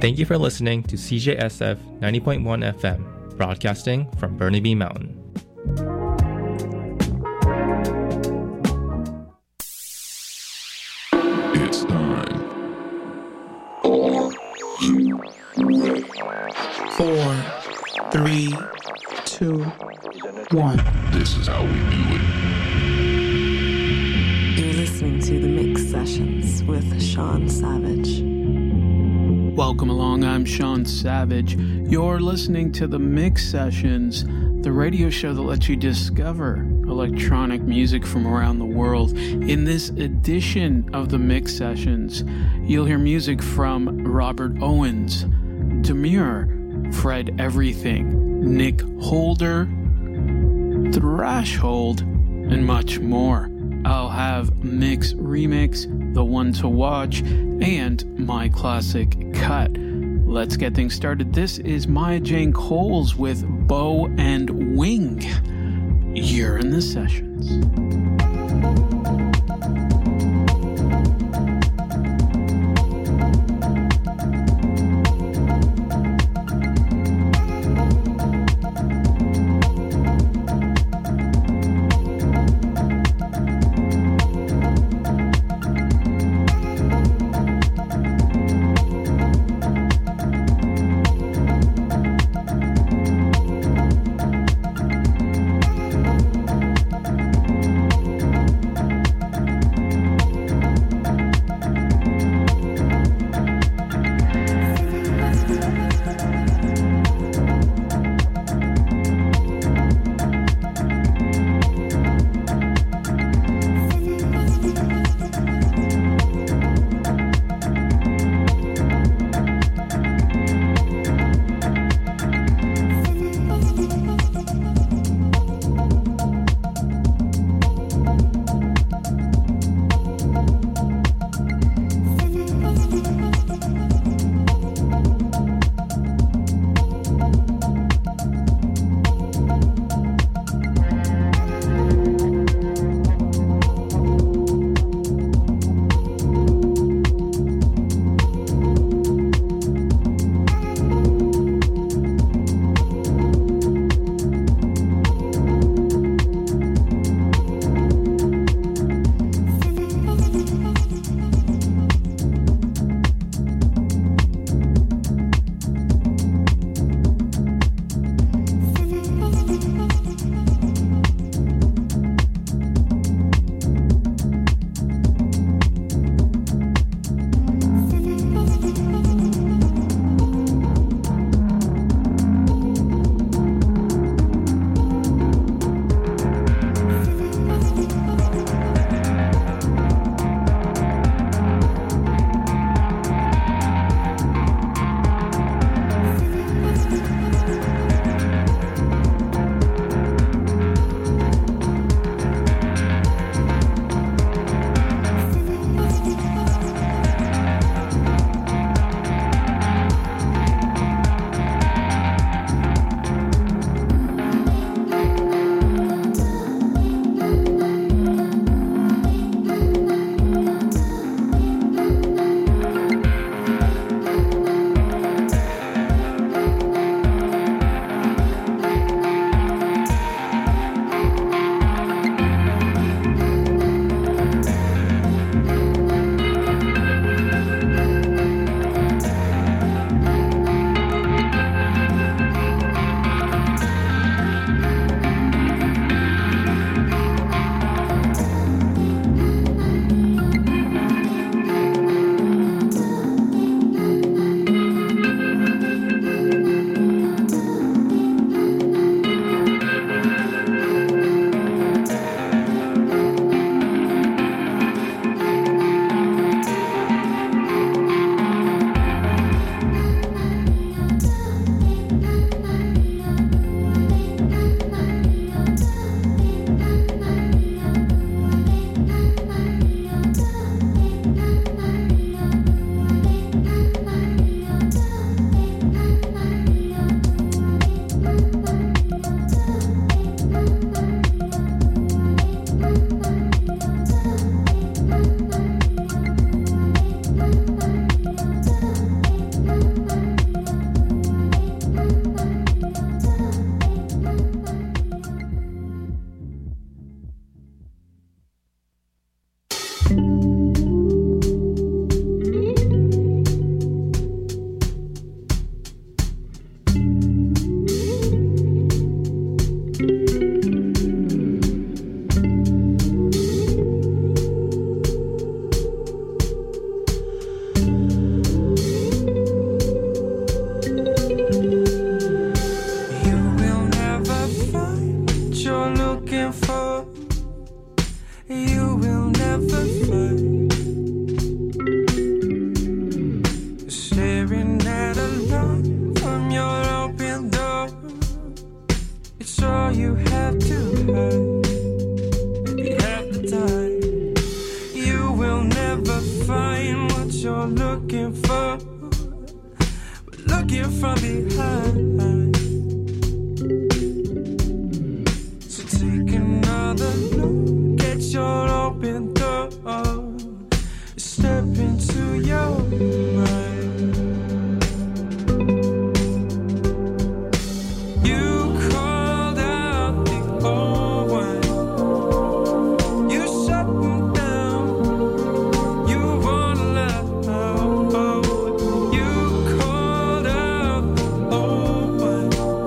Thank you for listening to CJSF 90.1 FM, broadcasting from Burnaby Mountain. It's time. 4, 3, 2, 1. This is how we do it. You're listening to The Mix Sessions with Sean Savage. Welcome along, I'm Sean Savage. You're listening to The Mix Sessions, the radio show that lets you discover electronic music from around the world. In this edition of The Mix Sessions, you'll hear music from Robert Owens, Demure, Fred Everything, Nick Holder, Threshold, and much more. I'll have Mix Remix, The One to Watch, and My Classic Cut. Let's get things started. This is Maya Jane Coles with Bow and Wing. You're in the sessions. you're looking for, but looking from behind. So take another look at your open door, step into your mind. You called out the old one, you shut them down, you wanna laugh. You called out the old one,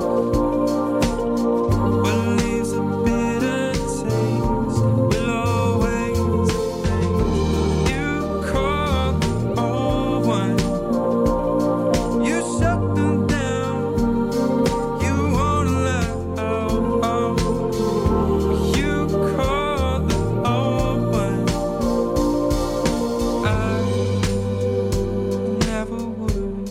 what leaves a bitter taste will always remain. You called the old one, you shut them down, you wanna laugh. You called the old one, I never would.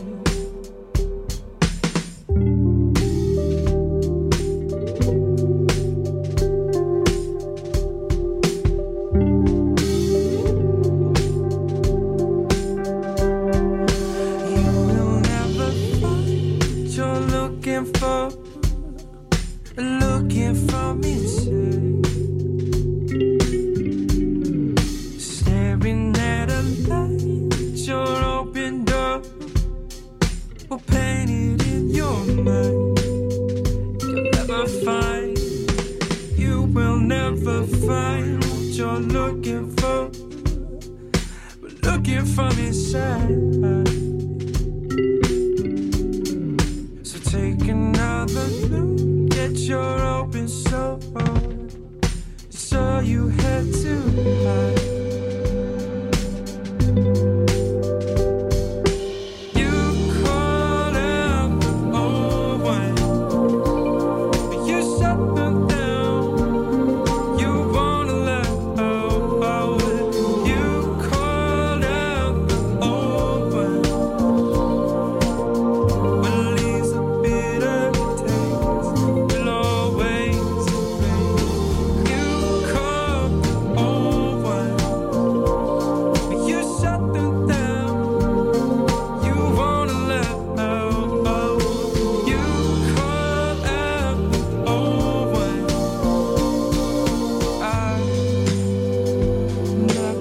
You will never find what you're looking for, looking from inside, staring at a light, your open door will paint it in your mind. You'll never find, you will never find what you're looking for, but looking from inside. So take another look at your open soul, it's all you had to hide. You called out the old one, but you shut them down, you wanna laugh. You called out the old one, what leaves a bitter taste will always remain. You called the old one, but you shut them down, you wanna laugh. You called out the old one, I never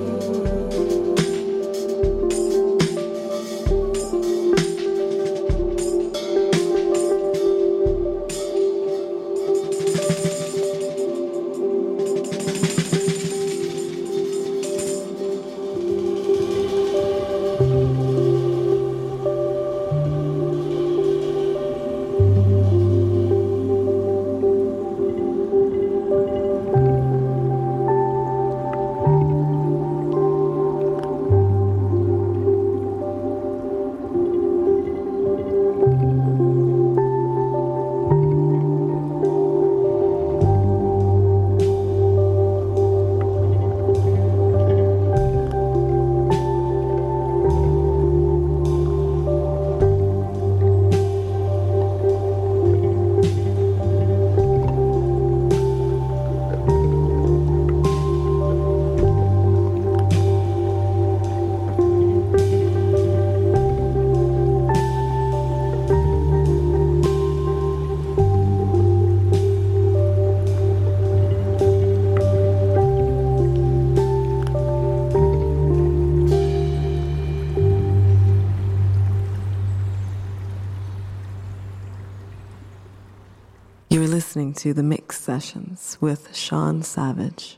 You're listening to The Mix Sessions with Sean Savage.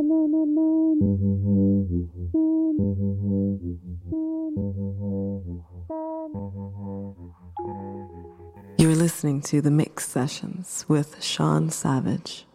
You're listening to The Mix Sessions with Sean Savage.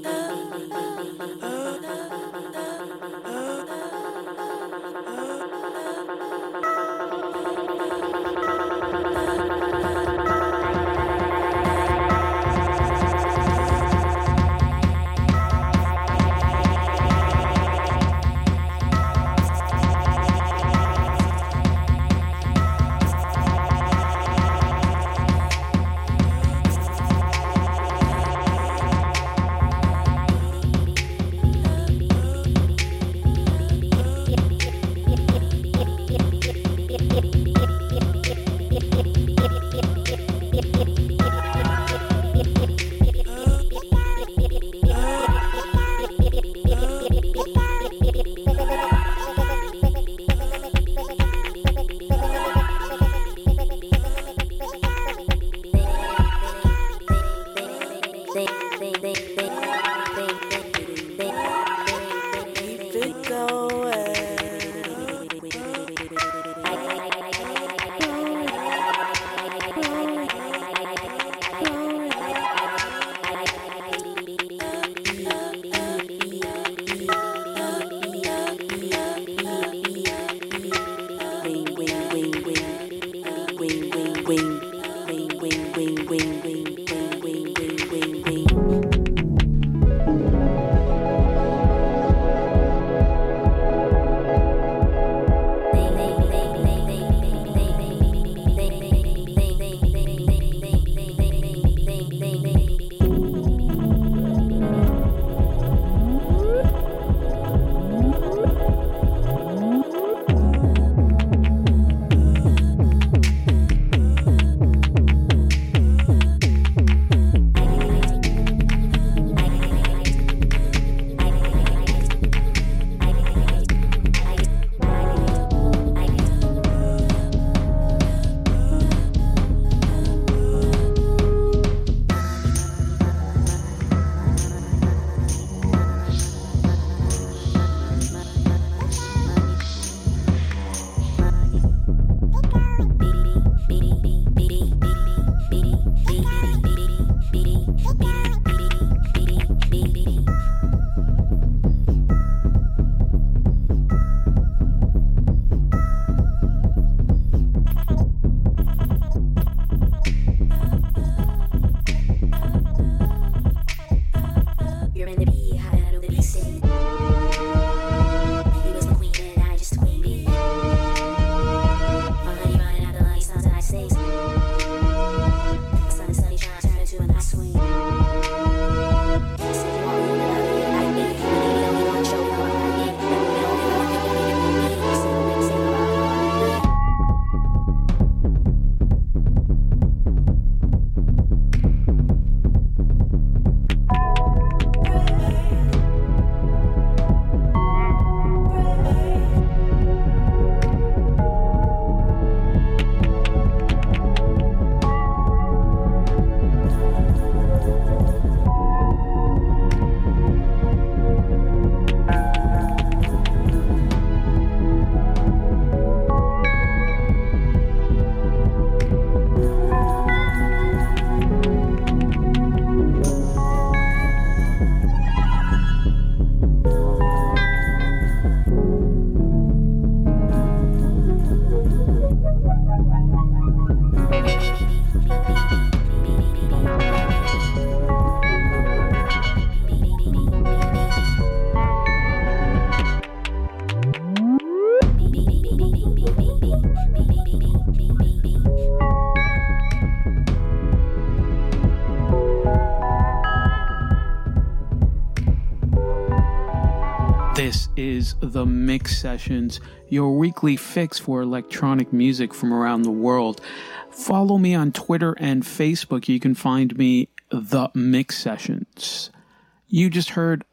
This is The Mix Sessions, your weekly fix for electronic music from around the world. Follow me on Twitter and Facebook. You can find me The Mix Sessions. You just heard